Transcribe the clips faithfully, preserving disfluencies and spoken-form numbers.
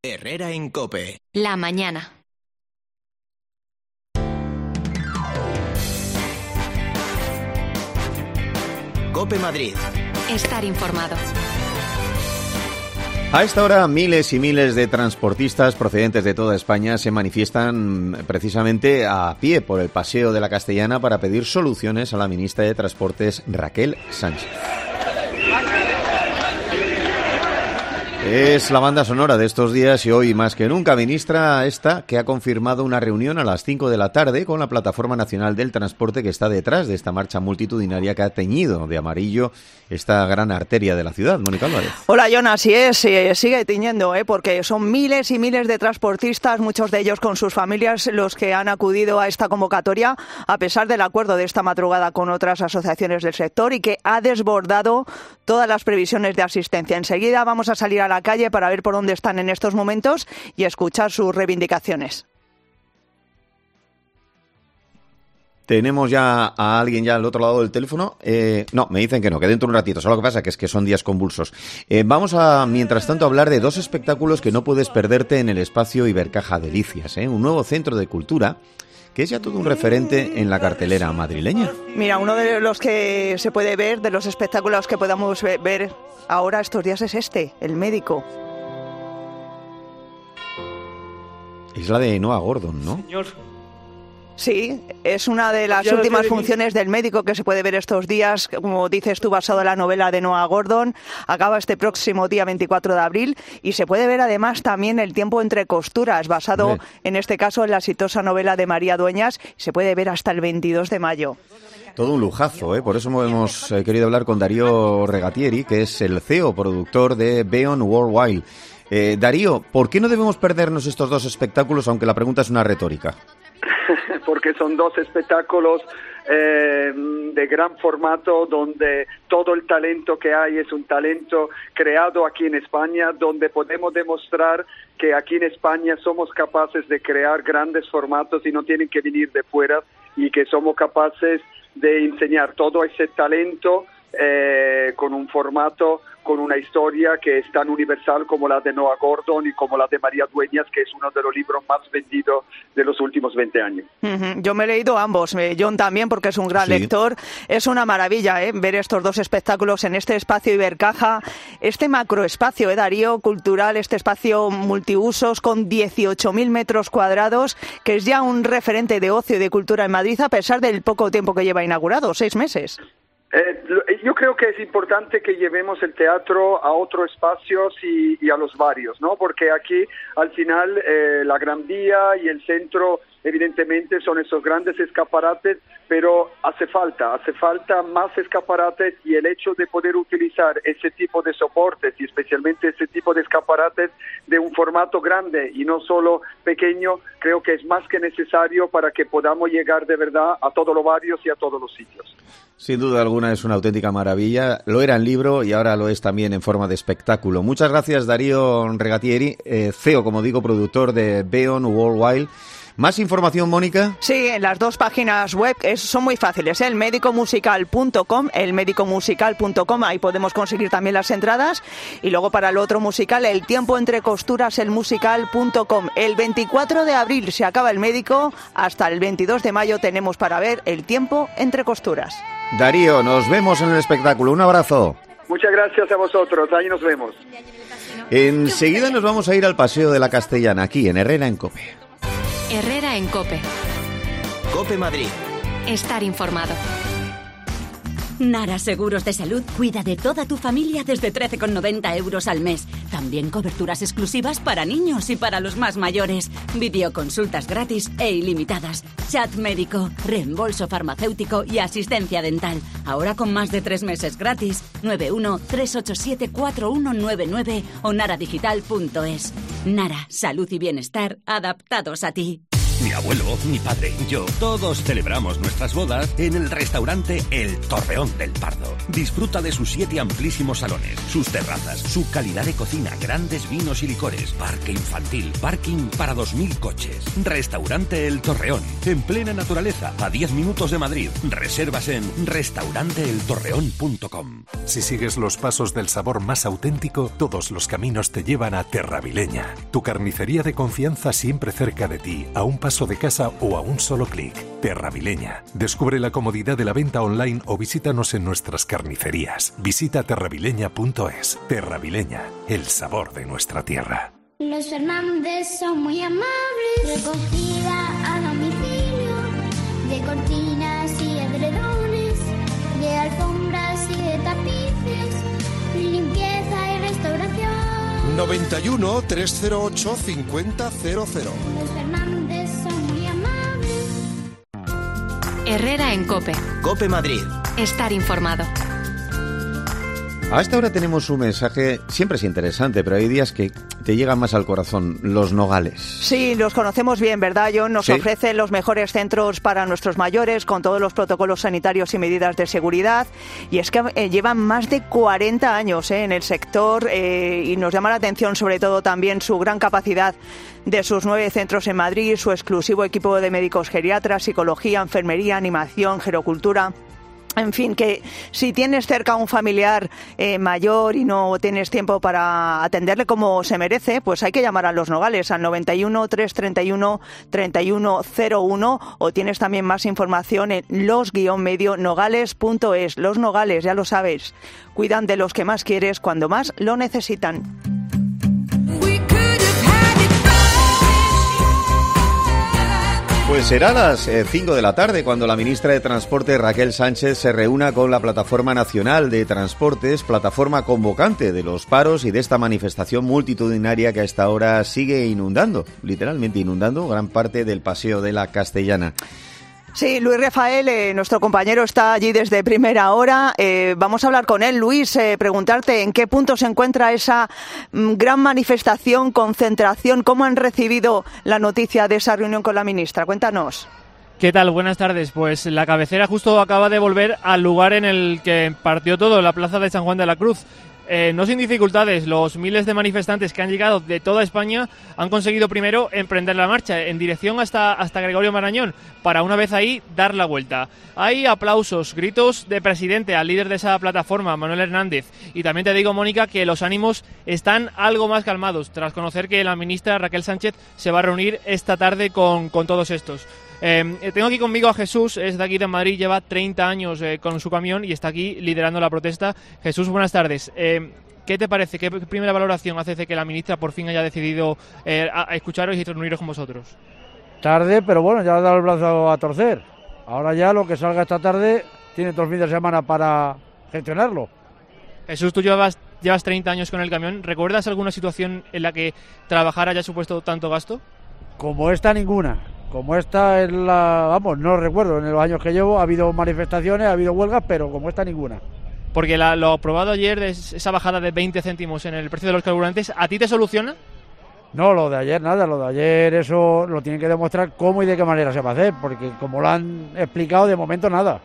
Herrera en COPE. La mañana. COPE Madrid. Estar informado. A esta hora, miles y miles de transportistas procedentes de toda España se manifiestan precisamente a pie por el Paseo de la Castellana para pedir soluciones a la ministra de Transportes, Raquel Sánchez. Es la banda sonora de estos días y hoy más que nunca, ministra esta que ha confirmado una reunión a las cinco de la tarde con la Plataforma Nacional del Transporte que está detrás de esta marcha multitudinaria que ha teñido de amarillo esta gran arteria de la ciudad. Mónica Álvarez. Hola, John, así es, eh, sigue tiñendo, eh, porque son miles y miles de transportistas, muchos de ellos con sus familias, los que han acudido a esta convocatoria, a pesar del acuerdo de esta madrugada con otras asociaciones del sector y que ha desbordado todas las previsiones de asistencia. Enseguida vamos a salir a la calle para ver por dónde están en estos momentos y escuchar sus reivindicaciones. Tenemos ya a alguien ya al otro lado del teléfono. Eh, no, me dicen que no, que dentro de un ratito. Solo lo que pasa que es que son días convulsos. Eh, vamos a, mientras tanto, hablar de dos espectáculos que no puedes perderte en el espacio Ibercaja Delicias, ¿eh? Un nuevo centro de cultura que es ya todo un referente en la cartelera madrileña. Mira, uno de los que se puede ver, de los espectáculos que podamos ver ahora estos días es este, El Médico. Es la de Noah Gordon, ¿no? Señor. Sí, es una de las ya últimas funciones del Médico que se puede ver estos días, como dices tú, basado en la novela de Noah Gordon. Acaba este próximo día veinticuatro de abril y se puede ver además también El tiempo entre costuras, basado Bien. en este caso en la exitosa novela de María Dueñas. Se puede ver hasta el veintidós de mayo. Todo un lujazo, ¿eh? Por eso hemos eh, querido hablar con Darío Regatieri, que es el C E O, productor de Beyond Worldwide. Eh, Darío, ¿por qué no debemos perdernos estos dos espectáculos, aunque la pregunta es una retórica? Porque son dos espectáculos eh, de gran formato, donde todo el talento que hay es un talento creado aquí en España, donde podemos demostrar que aquí en España somos capaces de crear grandes formatos y no tienen que venir de fuera, y que somos capaces de enseñar todo ese talento eh, con un formato, con una historia que es tan universal como la de Noah Gordon y como la de María Dueñas, que es uno de los libros más vendidos de los últimos veinte años. Uh-huh. Yo me he leído ambos, eh, John también, porque es un gran sí. lector. Es una maravilla eh, ver estos dos espectáculos en este espacio Ibercaja, este macroespacio, eh, Darío, cultural, este espacio multiusos con dieciocho mil metros cuadrados, que es ya un referente de ocio y de cultura en Madrid, a pesar del poco tiempo que lleva inaugurado, seis meses. Eh, yo creo que es importante que llevemos el teatro a otros espacios y, y a los barrios, ¿no? Porque aquí, al final, eh, la Gran Vía y el centro, evidentemente, son esos grandes escaparates, pero hace falta, hace falta más escaparates, y el hecho de poder utilizar ese tipo de soportes y especialmente ese tipo de escaparates de un formato grande y no solo pequeño, creo que es más que necesario para que podamos llegar de verdad a todos los barrios y a todos los sitios. Sin duda alguna es una auténtica maravilla. Lo era en libro y ahora lo es también en forma de espectáculo. Muchas gracias, Darío Regatieri, eh, C E O, como digo, productor de Beyond Worldwide. ¿Más información, Mónica? Sí, en las dos páginas web es, son muy fáciles, ¿eh? el médico musical punto com, el médico musical punto com, ahí podemos conseguir también las entradas. Y luego para el otro musical, El tiempo entre costuras, el musical punto com. El veinticuatro de abril se acaba El Médico, hasta el veintidós de mayo tenemos para ver El tiempo entre costuras. Darío, nos vemos en el espectáculo. Un abrazo. Muchas gracias a vosotros, ahí nos vemos. Enseguida nos vamos a ir al Paseo de la Castellana, aquí en Herrera en COPE. Herrera en COPE. COPE Madrid. Estar informado. Nara Seguros de Salud cuida de toda tu familia desde trece con noventa euros al mes. También coberturas exclusivas para niños y para los más mayores. Videoconsultas gratis e ilimitadas. Chat médico, reembolso farmacéutico y asistencia dental. Ahora con más de tres meses gratis. nueve uno tres ocho siete cuatro uno nueve nueve o naradigital punto es. Nara, salud y bienestar adaptados a ti. Mi abuelo, mi padre, yo, todos celebramos nuestras bodas en el restaurante El Torreón del Pardo. Disfruta de sus siete amplísimos salones, sus terrazas, su calidad de cocina, grandes vinos y licores, parque infantil, parking para dos mil coches. Restaurante El Torreón, en plena naturaleza, a diez minutos de Madrid. Reservas en restaurante el torreón punto com. Si sigues los pasos del sabor más auténtico, todos los caminos te llevan a Terravileña, tu carnicería de confianza siempre cerca de ti, a un paso de casa o a un solo clic. Terravileña. Descubre la comodidad de la venta online o visítanos en nuestras carnicerías. Visita terravileña punto es. Terravileña, el sabor de nuestra tierra. Los Fernández son muy amables. Recogida a domicilio de cortinas y edredones, de alfombras y de tapices, limpieza y restauración. noventa y uno, trescientos ocho, cincuenta cero cero. Los Fernández son muy amables. Herrera en COPE. COPE Madrid. Estar informado. A esta hora tenemos un mensaje, siempre es interesante, pero hay días que te llegan más al corazón, los nogales. Sí, los conocemos bien, ¿verdad, John? Nos ¿Sí? ofrecen los mejores centros para nuestros mayores, con todos los protocolos sanitarios y medidas de seguridad. Y es que eh, llevan más de cuarenta años eh, en el sector eh, y nos llama la atención sobre todo también su gran capacidad de sus nueve centros en Madrid, su exclusivo equipo de médicos geriatras, psicología, enfermería, animación, gerocultura. En fin, que si tienes cerca a un familiar eh, mayor y no tienes tiempo para atenderle como se merece, pues hay que llamar a Los Nogales al noventa y uno, trescientos treinta y uno, treinta y uno cero uno, o tienes también más información en los guion medio nogales punto es. Los Nogales, ya lo sabes, cuidan de los que más quieres cuando más lo necesitan. Pues será a las cinco de la tarde cuando la ministra de Transporte, Raquel Sánchez, se reúna con la Plataforma Nacional de Transportes, plataforma convocante de los paros y de esta manifestación multitudinaria que a esta hora sigue inundando, literalmente inundando, gran parte del Paseo de la Castellana. Sí, Luis Rafael, eh, nuestro compañero, está allí desde primera hora. Eh, vamos a hablar con él. Luis, eh, preguntarte en qué punto se encuentra esa mm, gran manifestación, concentración. ¿Cómo han recibido la noticia de esa reunión con la ministra? Cuéntanos. ¿Qué tal? Buenas tardes. Pues la cabecera justo acaba de volver al lugar en el que partió todo, la plaza de San Juan de la Cruz. Eh, no sin dificultades, los miles de manifestantes que han llegado de toda España han conseguido primero emprender la marcha en dirección hasta, hasta Gregorio Marañón, para una vez ahí dar la vuelta. Hay aplausos, gritos de presidente al líder de esa plataforma, Manuel Hernández, y también te digo, Mónica, que los ánimos están algo más calmados tras conocer que la ministra Raquel Sánchez se va a reunir esta tarde con, con todos estos. Eh, tengo aquí conmigo a Jesús, es de aquí de Madrid, lleva treinta años eh, con su camión y está aquí liderando la protesta. Jesús, buenas tardes. Eh, ¿Qué te parece? ¿Qué primera valoración hace de que la ministra por fin haya decidido eh, a, a escucharos y reuniros con vosotros? Tarde, pero bueno, ya ha dado el brazo a torcer. Ahora ya lo que salga esta tarde tiene todo el fin de semana para gestionarlo. Jesús, tú llevas, llevas treinta años con el camión. ¿Recuerdas alguna situación en la que trabajar haya supuesto tanto gasto? Como esta, ninguna. Como esta es la... Vamos, no recuerdo, en los años que llevo ha habido manifestaciones, ha habido huelgas, pero como esta, ninguna. Porque la, lo aprobado ayer, es esa bajada de veinte céntimos en el precio de los carburantes, ¿a ti te soluciona? No, lo de ayer nada, lo de ayer eso lo tienen que demostrar cómo y de qué manera se va a hacer, porque como lo han explicado, de momento nada.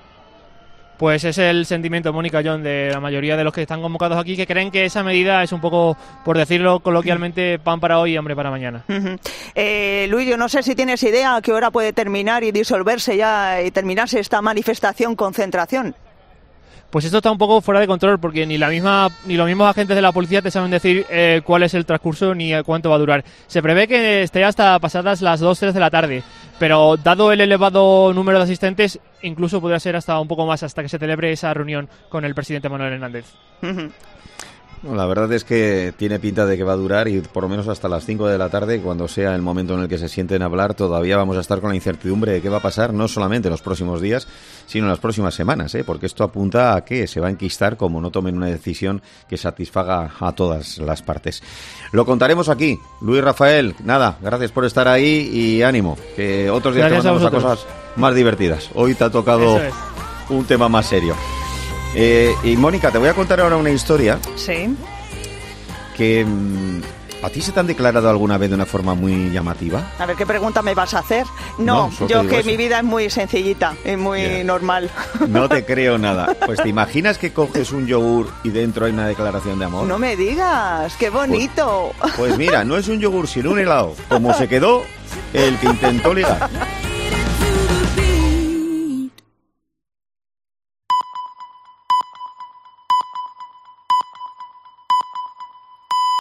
Pues es el sentimiento, Mónica, John, de la mayoría de los que están convocados aquí, que creen que esa medida es un poco, por decirlo coloquialmente, pan para hoy y hambre para mañana. Uh-huh. eh, Luis, yo no sé si tienes idea a qué hora puede terminar y disolverse ya y terminarse esta manifestación, concentración. Pues esto está un poco fuera de control, porque ni la misma ni los mismos agentes de la policía te saben decir eh, cuál es el transcurso ni cuánto va a durar. Se prevé que esté hasta pasadas las dos, tres de la tarde, pero dado el elevado número de asistentes, incluso podría ser hasta un poco más, hasta que se celebre esa reunión con el presidente Manuel Hernández. Uh-huh. No, la verdad es que tiene pinta de que va a durar y por lo menos hasta las cinco de la tarde, cuando sea el momento en el que se sienten a hablar, todavía vamos a estar con la incertidumbre de qué va a pasar, no solamente en los próximos días, sino en las próximas semanas, ¿eh? Porque esto apunta a que se va a enquistar como no tomen una decisión que satisfaga a todas las partes. Lo contaremos aquí. Luis Rafael, nada, gracias por estar ahí y ánimo, que otros días gracias te mandamos a, a cosas más divertidas. Hoy te ha tocado es. un tema más serio. Eh, y Mónica, te voy a contar ahora una historia. Sí. Que mmm, ¿A ti se te han declarado alguna vez de una forma muy llamativa? A ver, ¿qué pregunta me vas a hacer? No, no yo que eso. Mi vida es muy sencillita y muy yeah. normal. No te creo nada. Pues ¿te imaginas que coges un yogur y dentro hay una declaración de amor? No me digas, qué bonito. Pues, pues mira, no es un yogur sino un helado, como se quedó el que intentó ligar.